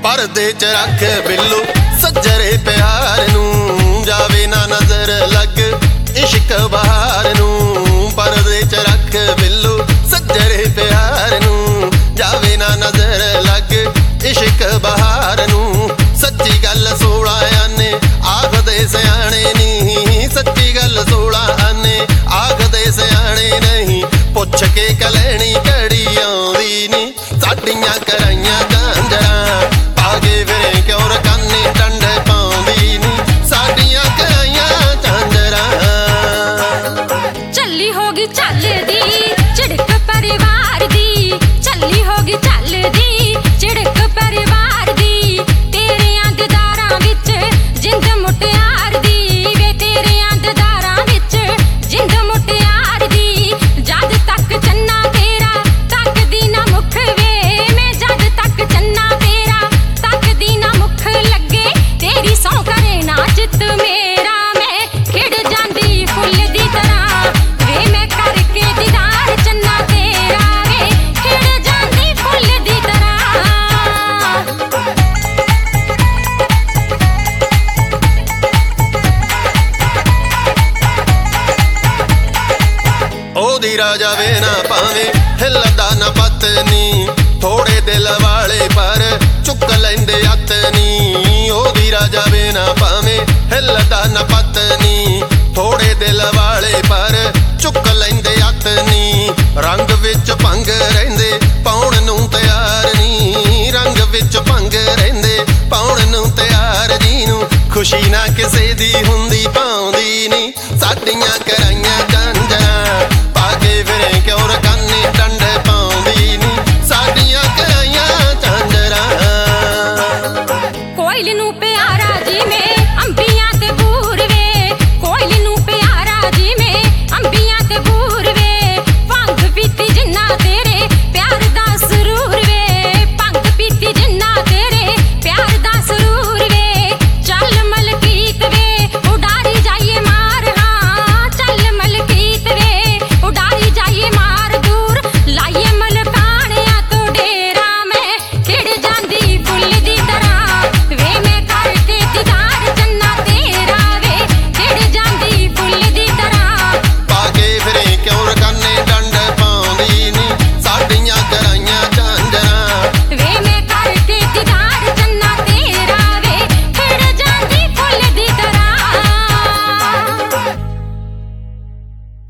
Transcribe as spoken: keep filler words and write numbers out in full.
परदे च रख बिल्लू सज्जरे प्यार नूं, जावे ना नजर लग इश्क बहार नूं। परदे च रख बिल्लू सज्जरे प्यार नूं, जावे ना नजर लग इश्क बहार नूं। सच्ची गल सोला आने आखदे सियाणे नी, सच्ची गल सोला आने आखदे सियाणे नहीं। पुछ के कलैनी घड़ी आउंदी नी, साडियां कराइयां झांजरां पागे फिरे क्यों रकाने डंडे पाउंदी नी, साडियां कराइयां झांजरां। चली होगी चलदी झिड़क परिवार दी, चली होगी चलदी झिड़क परिवार दी। तेरे अंधदारां विच जिंद मुटियार दी, वे तेरे अंधदारां विच जिंद मुटियार दी। जद तक चन्ना तेरा तकदी ना मुख वे, मैं जद तक चन्ना तेरा तकदी ना मुख लगे। तेरी सौ करे ना चित मेरा, मैं खिड़ जांदी फुल दी तरह वे। मैं करके दीदार चन्ना तेरा वे, खिड़ जांदी फुल दी तरह। ओदी राजा वे ना पावे हिलदा ना पत्नी, थोड़े दिल वाले पर चुक लैंदे अतनी। ओदी राजा वे ना पावे हिलदा ना पत्नी, थोड़े दिल वाले पर चुक लैंदे अतनी। रंग विच भंग रहिंदे पाउण नूं तैयार नी, रंग विच भंग रहिंदे पाउण नूं तैयार नी नूं। खुशी ना किसे दी हुंदी पाउंदी नी, साडियां कराइयां